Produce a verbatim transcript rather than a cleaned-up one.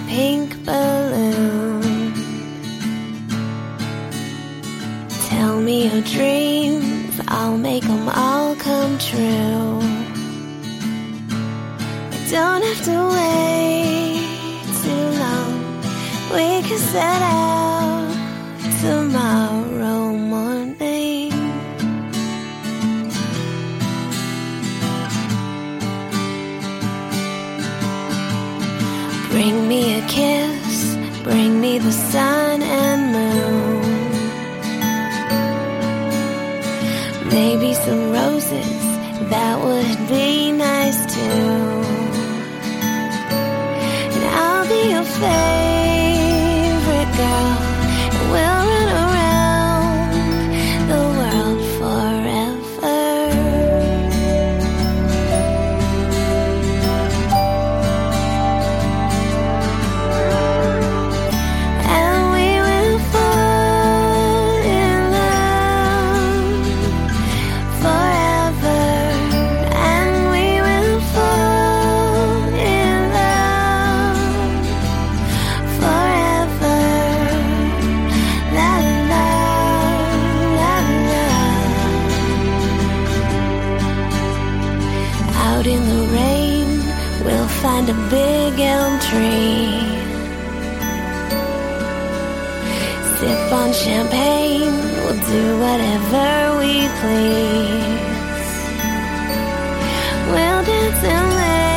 pink balloon. Tell me your dreams, I'll make them all come true. We don't have to wait too long. We can set out tomorrow morning. Bring me a kiss, bring me the sun and moon. Maybe some roses, that would be nice too. And I'll be your favorite girl, and we'll run around the world forever. And we will fall in love forever. And we will fall in love forever. La la la la. Out in the rain, we'll find a big elm tree. Sip on champagne, we'll do whatever we please. We'll dance and laugh